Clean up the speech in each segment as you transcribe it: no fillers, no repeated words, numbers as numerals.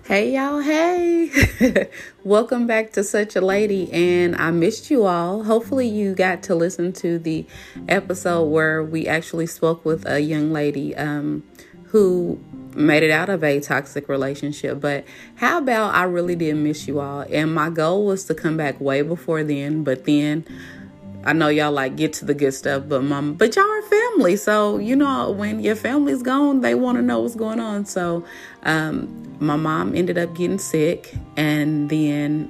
Hey y'all, hey! Welcome back to Such a Lady, and I missed you all. Hopefully you got to listen to the episode where we actually spoke with a young lady who made it out of a toxic relationship. But how about I really did miss you all, and my goal was to come back way before then, but then I know y'all like get to the good stuff, but y'all are family. So, when your family's gone, they want to know what's going on. So, my mom ended up getting sick. And then,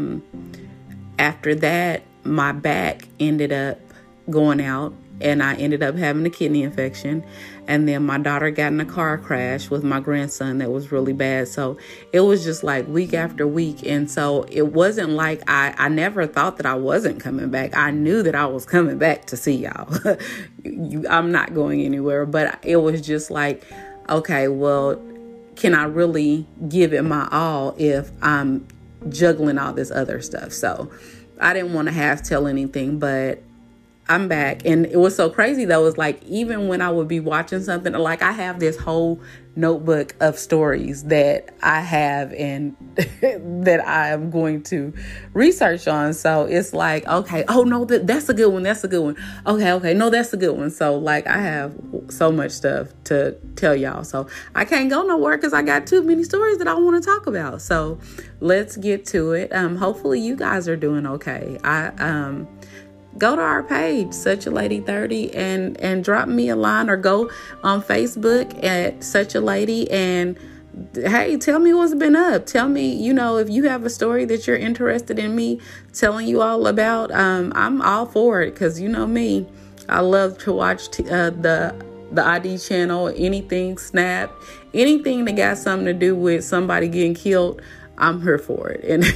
after that, my back ended up going out and I ended up having a kidney infection. And then my daughter got in a car crash with my grandson that was really bad. So it was just like week after week. And so it wasn't like I never thought that I wasn't coming back. I knew that I was coming back to see y'all. I'm not going anywhere. But it was just like, okay, well, can I really give it my all if I'm juggling all this other stuff? So I didn't want to half tell anything, but I'm back. And it was so crazy though. It's like, even when I would be watching something, like I have this whole notebook of stories that I have and that I am going to research on. So it's like, okay, oh no, that's a good one. That's a good one. Okay. No, that's a good one. So like I have so much stuff to tell y'all. So I can't go nowhere because I got too many stories that I want to talk about. So let's get to it. Hopefully you guys are doing okay. Go to our page, Such a Lady 30, and drop me a line, or go on Facebook at Such a Lady and hey, tell me what's been up. Tell me, if you have a story that you're interested in me telling you all about. I'm all for it because me, I love to watch the ID channel, anything Snap, anything that got something to do with somebody getting killed. I'm here for it. And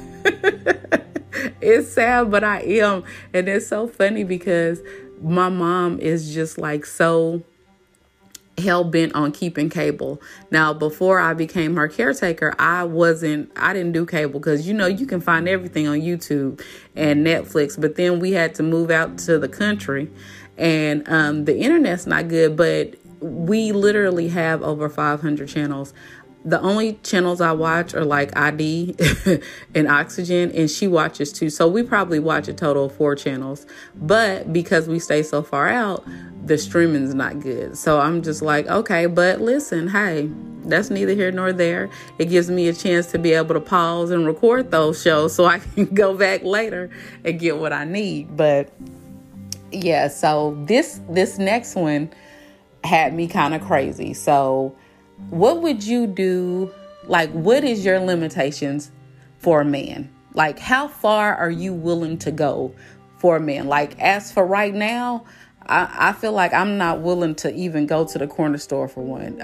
it's sad, but I am. And it's so funny because my mom is just like so hell bent on keeping cable. Now, before I became her caretaker, I didn't do cable because, you can find everything on YouTube and Netflix. But then we had to move out to the country and the internet's not good, but we literally have over 500 channels. The only channels I watch are like ID and Oxygen, and she watches too. So we probably watch a total of 4 channels. But because we stay so far out, the streaming's not good. So I'm just like, okay, but listen, hey, that's neither here nor there. It gives me a chance to be able to pause and record those shows so I can go back later and get what I need. But yeah, so this next one had me kind of crazy. So what would you do? Like, what is your limitations for a man? Like, how far are you willing to go for a man? Like, as for right now, I feel like I'm not willing to even go to the corner store for one.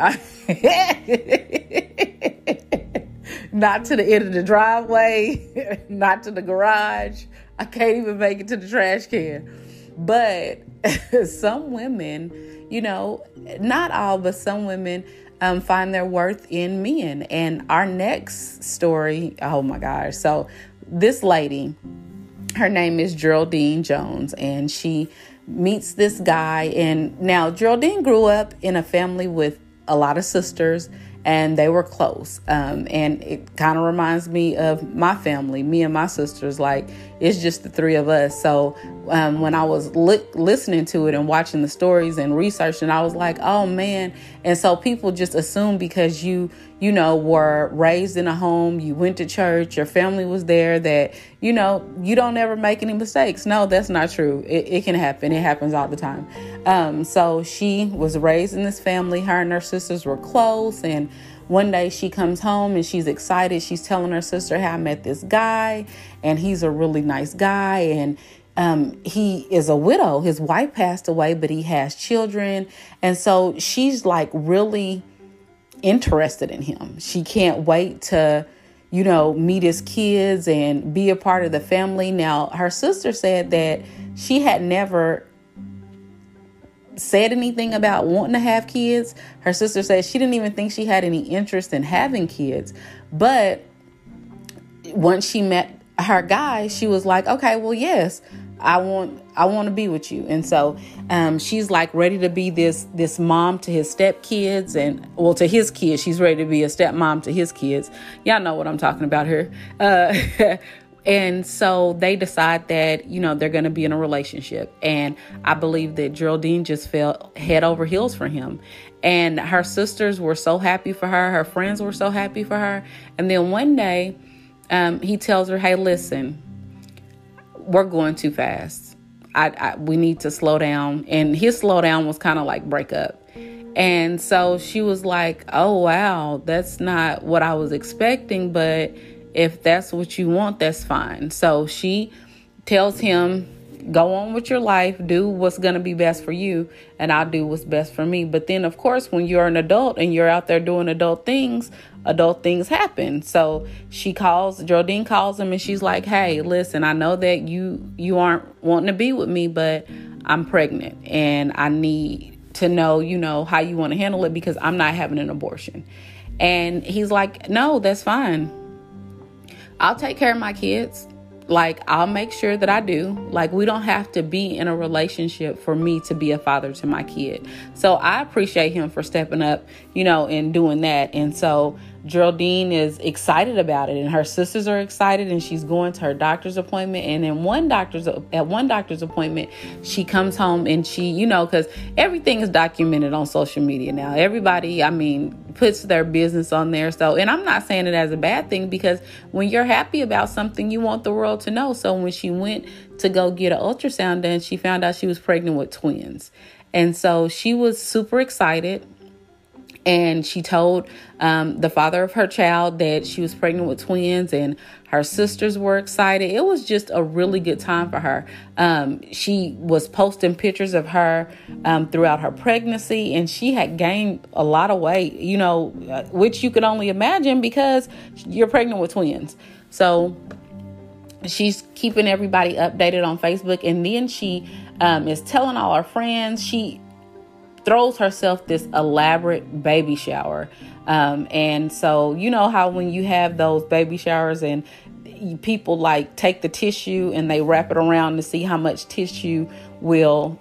Not to the end of the driveway, not to the garage. I can't even make it to the trash can. But some women, not all, but some women find their worth in men. And our next story, oh my gosh. So this lady, her name is Geraldine Jones, and she meets this guy. And now Geraldine grew up in a family with a lot of sisters, and they were close. And it kind of reminds me of my family, me and my sisters. Like, it's just the 3 of us. So when I was listening to it and watching the stories and researching, I was like, oh man. And so people just assume because you were raised in a home, you went to church, your family was there, that, you don't ever make any mistakes. No, that's not true. It can happen. It happens all the time. So she was raised in this family. Her and her sisters were close. And one day she comes home and she's excited. She's telling her sister, hey, I met this guy and he's a really nice guy. And he is a widow. His wife passed away, but he has children. And so she's like really interested in him. She can't wait to, meet his kids and be a part of the family. Now, her sister said that she had never said anything about wanting to have kids. Her sister said she didn't even think she had any interest in having kids. But once she met her guy, she was like, okay, well, yes, I want to be with you. And so she's like ready to be this mom to his stepkids, and to his kids. She's ready to be a stepmom to his kids. Y'all know what I'm talking about here. And so they decide that, they're going to be in a relationship. And I believe that Geraldine just fell head over heels for him. And her sisters were so happy for her. Her friends were so happy for her. And then one day he tells her, hey, listen, we're going too fast. We need to slow down. And his slow down was kind of like break up. And so she was like, oh, wow, that's not what I was expecting. But if that's what you want, that's fine. So she tells him, go on with your life, do what's going to be best for you, and I'll do what's best for me. But then, of course, when you're an adult and you're out there doing adult things happen. So Geraldine calls him, and she's like, hey, listen, I know that you aren't wanting to be with me, but I'm pregnant and I need to know, how you want to handle it, because I'm not having an abortion. And he's like, no, that's fine. I'll take care of my kids. Like, I'll make sure that I do. Like, we don't have to be in a relationship for me to be a father to my kid. So I appreciate him for stepping up, and doing that. And so Geraldine is excited about it, and her sisters are excited, and she's going to her doctor's appointment. And at one doctor's appointment, she comes home and she, because everything is documented on social media now. Everybody, puts their business on there. So, and I'm not saying it as a bad thing, because when you're happy about something, you want the world to know. So when she went to go get an ultrasound done, she found out she was pregnant with twins. And so she was super excited. And she told the father of her child that she was pregnant with twins, and her sisters were excited. It was just a really good time for her. She was posting pictures of her throughout her pregnancy, and she had gained a lot of weight, which you could only imagine because you're pregnant with twins. So she's keeping everybody updated on Facebook. And then she is telling all her friends. She throws herself this elaborate baby shower. And so, how when you have those baby showers and people like take the tissue and they wrap it around to see how much tissue will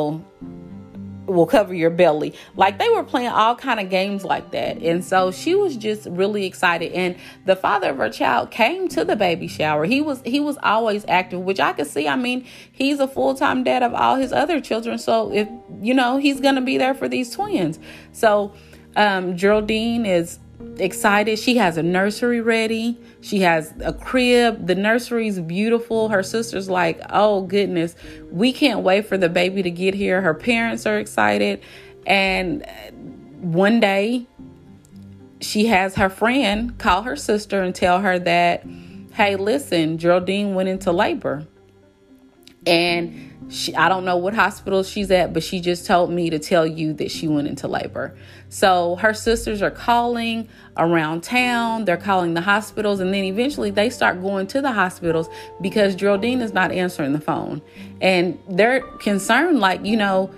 cover your belly. Like, they were playing all kind of games like that. And so she was just really excited. And the father of her child came to the baby shower. He was always active, which I could see. He's a full-time dad of all his other children. So if, he's going to be there for these twins. So Geraldine is excited. She has a nursery ready. She has a crib. The nursery's beautiful. Her sister's like, oh goodness, we can't wait for the baby to get here. Her parents are excited. And one day she has her friend call her sister and tell her that, hey, listen, Geraldine went into labor. And I don't know what hospital she's at, but she just told me to tell you that she went into labor. So her sisters are calling around town. They're calling the hospitals. And then eventually they start going to the hospitals because Geraldine is not answering the phone. And they're concerned, like, we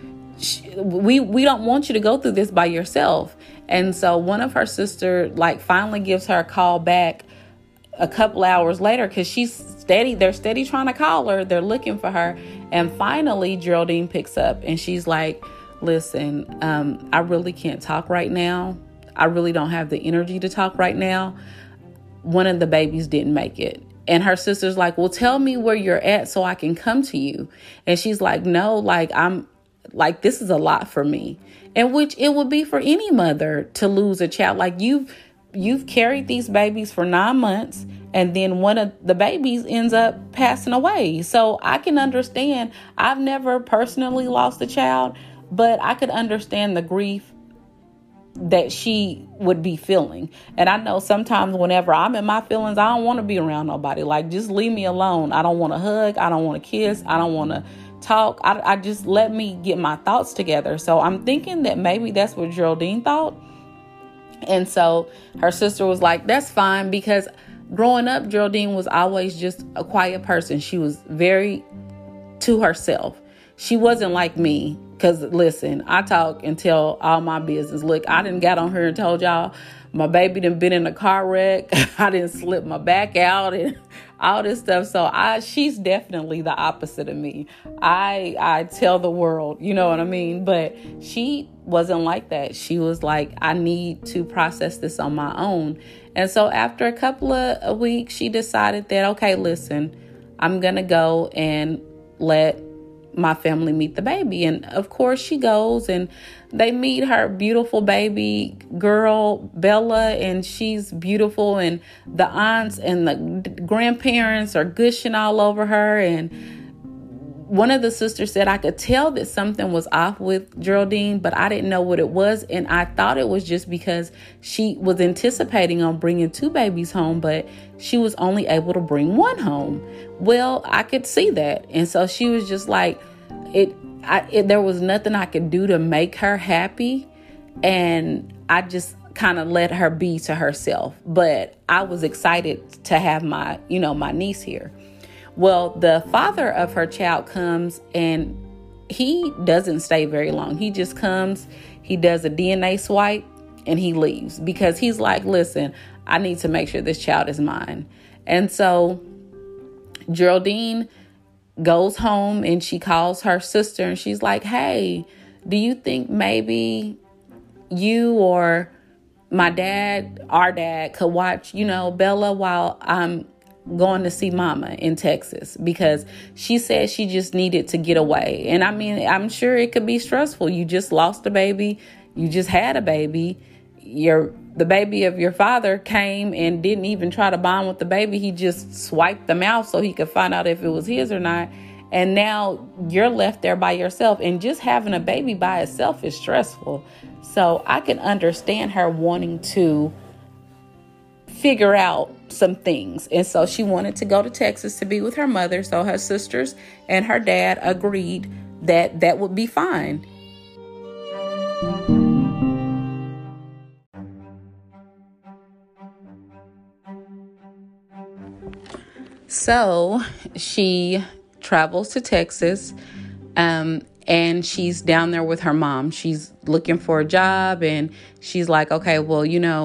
don't want you to go through this by yourself. And so one of her sisters, finally gives her a call back a couple hours later, because they're steady trying to call her. They're looking for her. And finally, Geraldine picks up and she's like, listen, I really can't talk right now. I really don't have the energy to talk right now. One of the babies didn't make it. And her sister's like, well, tell me where you're at so I can come to you. And she's like, no, this is a lot for me. And which it would be for any mother to lose a child. Like, you've carried these babies for 9 months, and then one of the babies ends up passing away. So I can understand. I've never personally lost a child, but I could understand the grief that she would be feeling. And I know sometimes whenever I'm in my feelings, I don't want to be around nobody. Like, just leave me alone. I don't want to hug. I don't want to kiss. I don't want to talk. I just let me get my thoughts together. So I'm thinking that maybe that's what Geraldine thought. And so her sister was like, that's fine, because growing up, Geraldine was always just a quiet person. She was very to herself. She wasn't like me, Because listen, I talk and tell all my business. Look, I done got on here and told y'all my baby done been in a car wreck. I didn't slip my back out and all this stuff. So she's definitely the opposite of me. I tell the world, you know what I mean? But she wasn't like that. She was like, I need to process this on my own. And so after a couple of weeks, she decided that, okay, listen, I'm going to go and let my family meet the baby. And of course she goes and they meet her beautiful baby girl, Bella, and she's beautiful. And the aunts and the grandparents are gushing all over her. And one of the sisters said, I could tell that something was off with Geraldine, but I didn't know what it was. And I thought it was just because she was anticipating on bringing 2 babies home, but she was only able to bring 1 home. Well, I could see that. And so she was just like, there was nothing I could do to make her happy. And I just kind of let her be to herself. But I was excited to have my niece here. Well, the father of her child comes and he doesn't stay very long. He just comes, he does a DNA swipe and he leaves because he's like, listen, I need to make sure this child is mine. And so Geraldine goes home and she calls her sister and she's like, hey, do you think maybe you or our dad could watch, Bella while I'm going to see mama in Texas? Because she said she just needed to get away. And I mean, I'm sure it could be stressful. You just lost a baby. You just had a baby. The baby of your father came and didn't even try to bond with the baby. He just swiped them out so he could find out if it was his or not. And now you're left there by yourself. And just having a baby by itself is stressful. So I can understand her wanting to figure out some things. And so she wanted to go to Texas to be with her mother. So her sisters and her dad agreed that that would be fine. So she travels to Texas, and she's down there with her mom. She's looking for a job, and she's like, okay, well,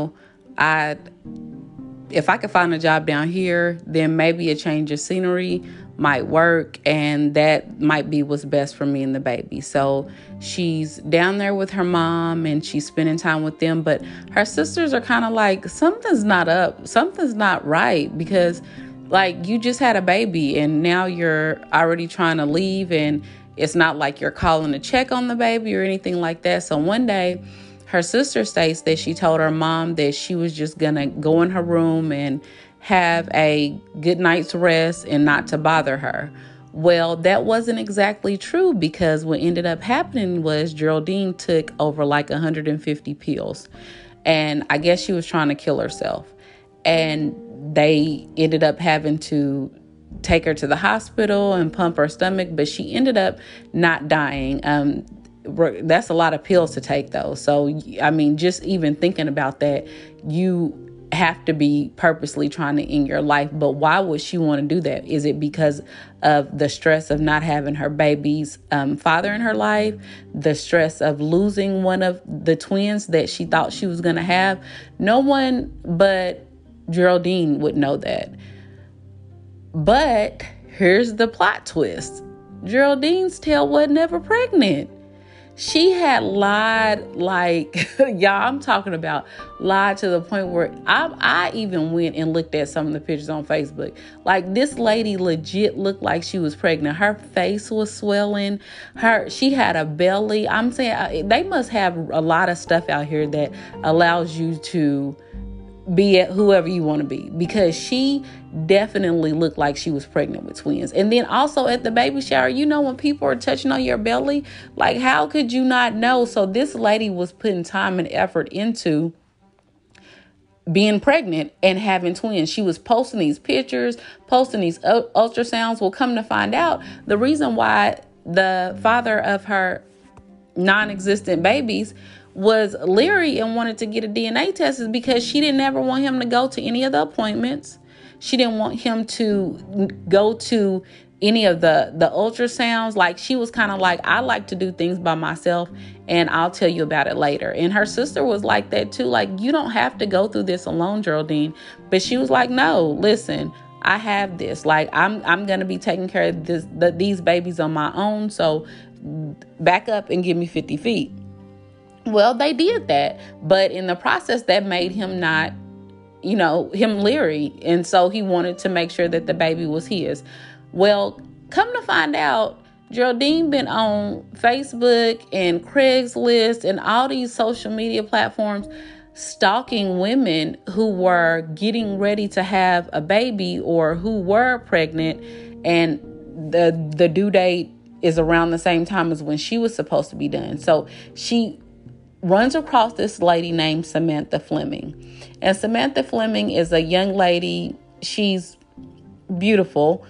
if I could find a job down here, then maybe a change of scenery might work, and that might be what's best for me and the baby. So she's down there with her mom and she's spending time with them, but her sisters are kind of like, something's not up, something's not right, because like you just had a baby and now you're already trying to leave, and it's not like you're calling to check on the baby or anything like that. So one day, her sister states that she told her mom that she was just going to go in her room and have a good night's rest and not to bother her. Well, that wasn't exactly true, because what ended up happening was Geraldine took over like 150 pills. And I guess she was trying to kill herself. And they ended up having to take her to the hospital and pump her stomach, but she ended up not dying. That's a lot of pills to take, though. So, I mean, just even thinking about that, you have to be purposely trying to end your life. But why would she want to do that? Is it because of the stress of not having her baby's father in her life, the stress of losing one of the twins that she thought she was going to have? No one but Geraldine would know that. But here's the plot twist. Geraldine's tail was never pregnant. She had lied, like, y'all, I'm talking about lied to the point where I even went and looked at some of the pictures on Facebook. Like, this lady legit looked like she was pregnant. Her face was swelling. She had a belly. I'm saying they must have a lot of stuff out here that allows you to be at whoever you want to be, because she definitely looked like she was pregnant with twins. And then also at the baby shower, when people are touching on your belly, like, how could you not know? So this lady was putting time and effort into being pregnant and having twins. She was posting these pictures, posting these ultrasounds. Well, come to find out, the reason why the father of her non-existent babies was leery and wanted to get a DNA test is because she didn't ever want him to go to any of the appointments. She didn't want him to go to any of the ultrasounds. Like, she was kind of like, I like to do things by myself, and I'll tell you about it later. And her sister was like that too. Like, you don't have to go through this alone, Geraldine. But she was like, no, listen, I have this. Like, I'm gonna be taking care of these babies on my own. So back up and give me 50 feet. Well, they did that, but in the process, that made him not, him leery. And so he wanted to make sure that the baby was his. Well, come to find out, Geraldine been on Facebook and Craigslist and all these social media platforms stalking women who were getting ready to have a baby or who were pregnant, and the due date is around the same time as when she was supposed to be done. So she runs across this lady named Samantha Fleming. And Samantha Fleming is a young lady. She's beautiful.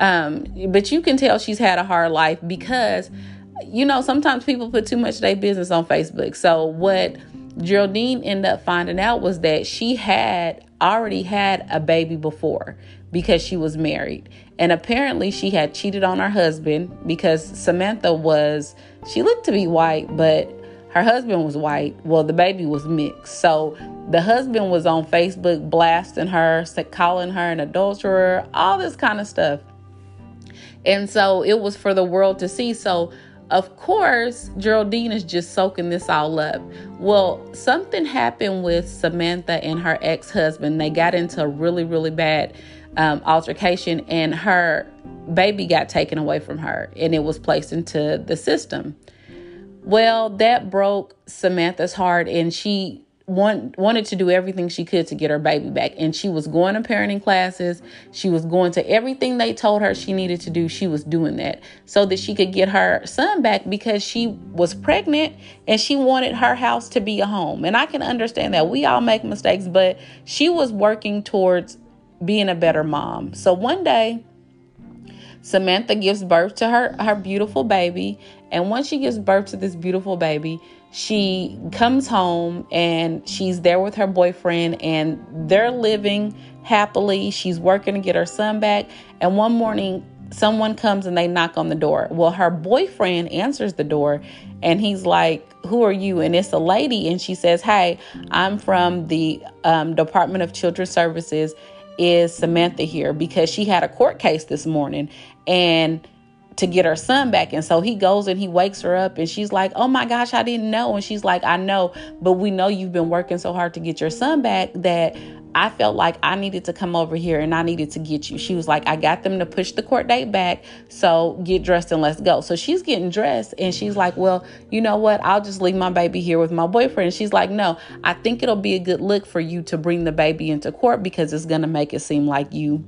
But you can tell she's had a hard life because, sometimes people put too much of their business on Facebook. So what Geraldine ended up finding out was that she had already had a baby before because she was married. And apparently she had cheated on her husband because Samantha she looked to be white, but her husband was white. Well, the baby was mixed. So the husband was on Facebook blasting her, calling her an adulterer, all this kind of stuff. And so it was for the world to see. So, of course, Geraldine is just soaking this all up. Well, something happened with Samantha and her ex-husband. They got into a really, really bad altercation, and her baby got taken away from her, and it was placed into the system. Well, that broke Samantha's heart, and she wanted to do everything she could to get her baby back. And she was going to parenting classes. She was going to everything they told her she needed to do. She was doing that so that she could get her son back, because she was pregnant and she wanted her house to be a home. And I can understand that. We all make mistakes, but she was working towards being a better mom. So one day, Samantha gives birth to her beautiful baby. And once she gives birth to this beautiful baby, she comes home and she's there with her boyfriend, and they're living happily. She's working to get her son back. And one morning, someone comes and they knock on the door. Well, her boyfriend answers the door, and he's like, "Who are you?" And it's a lady. And she says, "Hey, I'm from the Department of Children's Services. Is Samantha here?" Because she had a court case this morning and to get her son back. And so he goes and he wakes her up, and she's like, "Oh my gosh, I didn't know." And she's like, "I know, but we know you've been working so hard to get your son back that I felt like I needed to come over here and I needed to get you." She was like, "I got them to push the court date back. So get dressed and let's go." So she's getting dressed, and she's like, "Well, you know what? I'll just leave my baby here with my boyfriend." And she's like, "No, I think it'll be a good look for you to bring the baby into court because it's going to make it seem like you're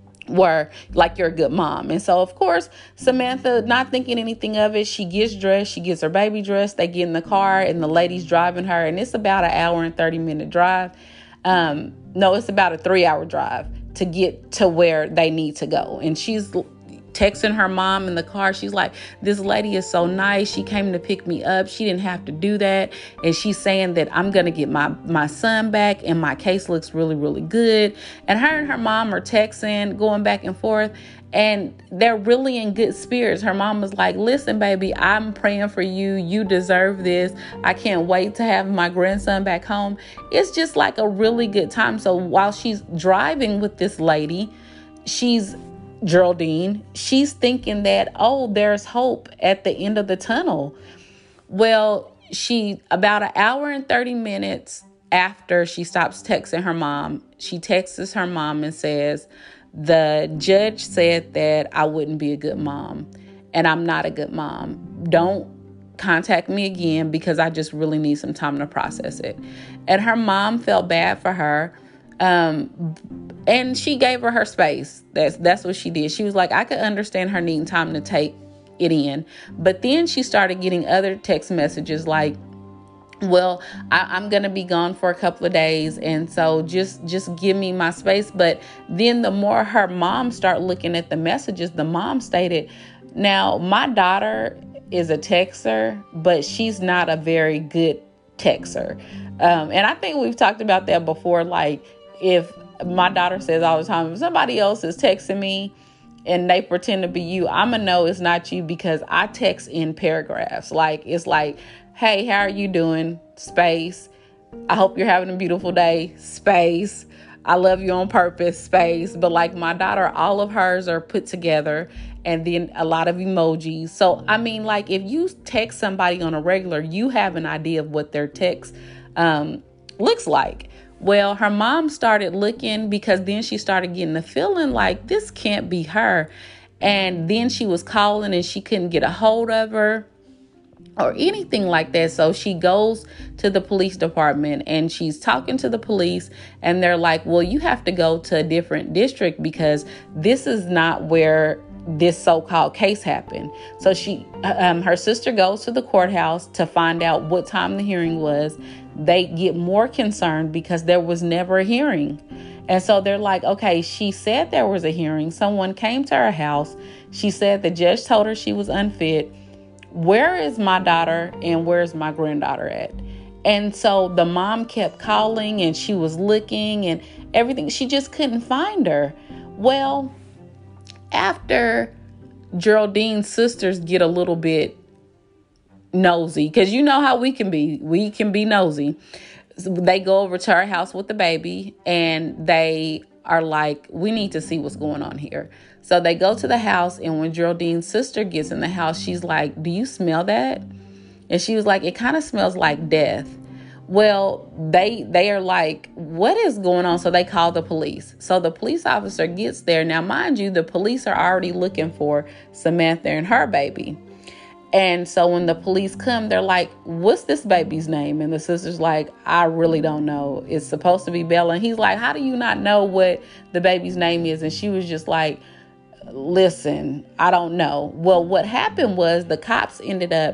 a good mom." And so, of course, Samantha, not thinking anything of it, she gets dressed, she gets her baby dressed, they get in the car, and the lady's driving her, and it's about an hour and 30-minute drive. No, it's about a 3-hour drive to get to where they need to go. And she's texting her mom in the car. She's like, "This lady is so nice. She came to pick me up. She didn't have to do that. And she's saying that I'm going to get my son back, and my case looks really, really good." And her mom are texting, going back and forth, and they're really in good spirits. Her mom was like, "Listen, baby, I'm praying for you. You deserve this. I can't wait to have my grandson back home." It's just like a really good time. So while she's driving with this lady, Geraldine, she's thinking that, oh, there's hope at the end of the tunnel. Well, about an hour and 30 minutes after she stops texting her mom, she texts her mom and says, "The judge said that I wouldn't be a good mom, and I'm not a good mom. Don't contact me again because I just really need some time to process it." And her mom felt bad for her. And she gave her space. That's what she did. She was like, I could understand her needing time to take it in. But then she started getting other text messages like, "Well, I'm going to be gone for a couple of days. And so just give me my space." But then the more her mom started looking at the messages, the mom stated, "Now, my daughter is a texter, but she's not a very good texter." And I think we've talked about that before. Like, if my daughter says all the time, if somebody else is texting me and they pretend to be you, I'm going to know it's not you because I text in paragraphs. Like, it's like, hey, how are you doing? Space. I hope you're having a beautiful day. Space. I love you on purpose. Space. But like my daughter, all of hers are put together and then a lot of emojis. So, I mean, like if you text somebody on a regular, you have an idea of what their text looks like. Well, her mom started looking because then she started getting the feeling like this can't be her. And then she was calling and she couldn't get a hold of her or anything like that. So she goes to the police department and she's talking to the police and they're like, well, you have to go to a different district because this is not where this so-called case happened. So her sister goes to the courthouse to find out what time the hearing was. They get more concerned because there was never a hearing. And so they're like, okay, she said there was a hearing. Someone came to her house. She said the judge told her she was unfit. Where is my daughter and where's my granddaughter at? And so the mom kept calling and she was looking and everything. She just couldn't find her. Well, after Geraldine's sisters get a little bit nosy, because you know how we can be nosy. So they go over to our house with the baby and they are like, we need to see what's going on here. So they go to the house, and when Geraldine's sister gets in the house, she's like, do you smell that? And she was like, it kind of smells like death. Well, they are like, what is going on? So they call the police. So the police officer gets there. Now, mind you, the police are already looking for Samantha and her baby. And so when the police come, they're like, what's this baby's name? And the sister's like, I really don't know. It's supposed to be Bella. And he's like, how do you not know what the baby's name is? And she was just like, listen, I don't know. Well, what happened was the cops ended up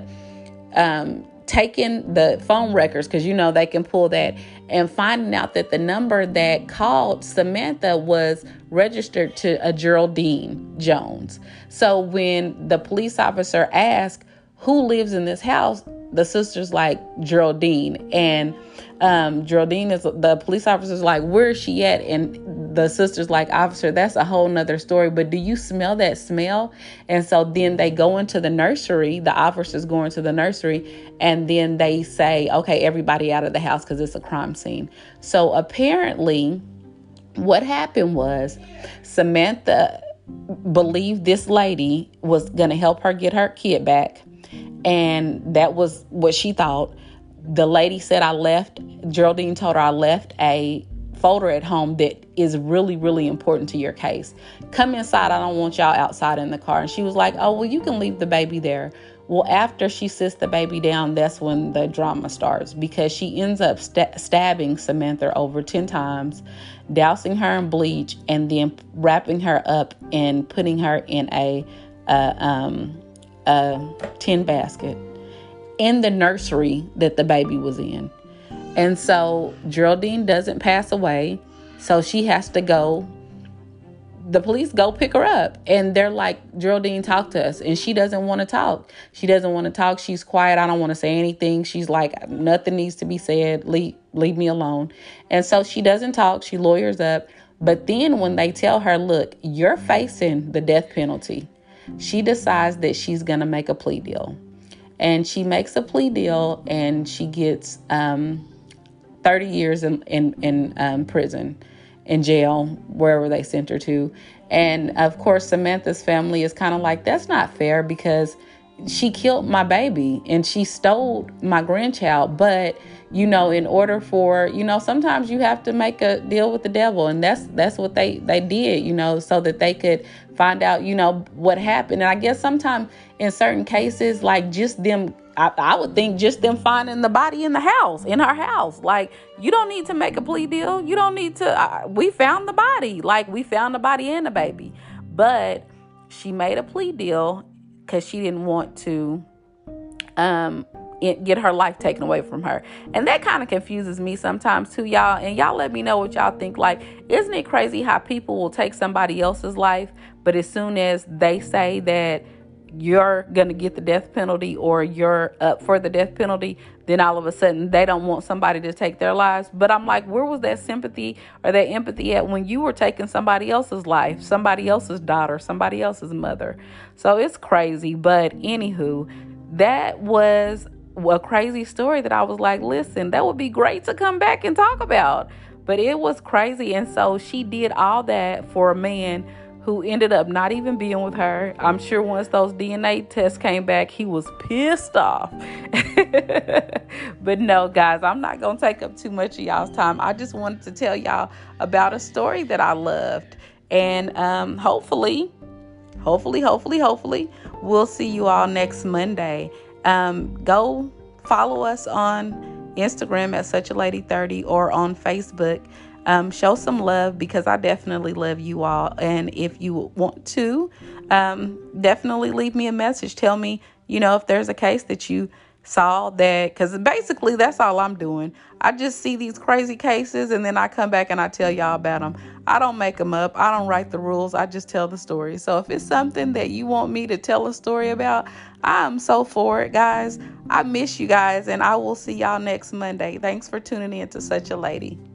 taking the phone records, because you know they can pull that, and finding out that the number that called Samantha was registered to a Geraldine Jones. So when the police officer asked who lives in this house, the sister's like, Geraldine. And Geraldine is, the police officer's like, where is she at? And the sister's like, officer, that's a whole nother story, but do you smell that smell? And so then they go into the nursery, the officers go into the nursery, and then they say, okay, everybody out of the house because it's a crime scene. So apparently what happened was Samantha believed this lady was going to help her get her kid back. And that was what she thought. The lady said, Geraldine told her, I left a folder at home that is really, really important to your case. Come inside. I don't want y'all outside in the car. And she was like, oh, well, you can leave the baby there. Well, after she sits the baby down, that's when the drama starts, because she ends up stabbing Samantha over 10 times, dousing her in bleach, and then wrapping her up and putting her in a tin basket in the nursery that the baby was in. And so Geraldine doesn't pass away. So she has to go. The police go pick her up, and they're like, Geraldine, talk to us. And she doesn't want to talk. She's quiet. I don't want to say anything. She's like, nothing needs to be said. Leave me alone. And so she doesn't talk. She lawyers up. But then when they tell her, look, you're facing the death penalty, she decides that she's going to make a plea deal. And she makes a plea deal, and she gets 30 years in prison, in jail, wherever they sent her to. And of course, Samantha's family is kind of like, that's not fair, because she killed my baby and she stole my grandchild. But, you know, in order for, you know, sometimes you have to make a deal with the devil. And that's what they did, you know, so that they could find out, you know, what happened. And I guess sometimes in certain cases, like just them, I would think just them finding the body in her house. Like, you don't need to make a plea deal. You don't need to, we found the body. Like, we found the body and the baby. But she made a plea deal because she didn't want to get her life taken away from her. And that kind of confuses me sometimes too, y'all. And y'all let me know what y'all think. Like, isn't it crazy how people will take somebody else's life, but as soon as they say that you're going to get the death penalty or you're up for the death penalty, then all of a sudden they don't want somebody to take their lives. But I'm like, where was that sympathy or that empathy at when you were taking somebody else's life, somebody else's daughter, somebody else's mother? So it's crazy. But anywho, that was a crazy story that I was like, listen, that would be great to come back and talk about. But it was crazy. And so she did all that for a man who ended up not even being with her. I'm sure once those DNA tests came back, he was pissed off. But no, guys, I'm not going to take up too much of y'all's time. I just wanted to tell y'all about a story that I loved. And hopefully, we'll see you all next Monday. Go follow us on Instagram at SuchALady30 or on Facebook. Show some love because I definitely love you all. And if you want to, definitely leave me a message. Tell me, if there's a case that you saw that, because basically that's all I'm doing. I just see these crazy cases and then I come back and I tell y'all about them. I don't make them up. I don't write the rules. I just tell the story. So if it's something that you want me to tell a story about, I'm so for it, guys. I miss you guys and I will see y'all next Monday. Thanks for tuning in to Such a Lady.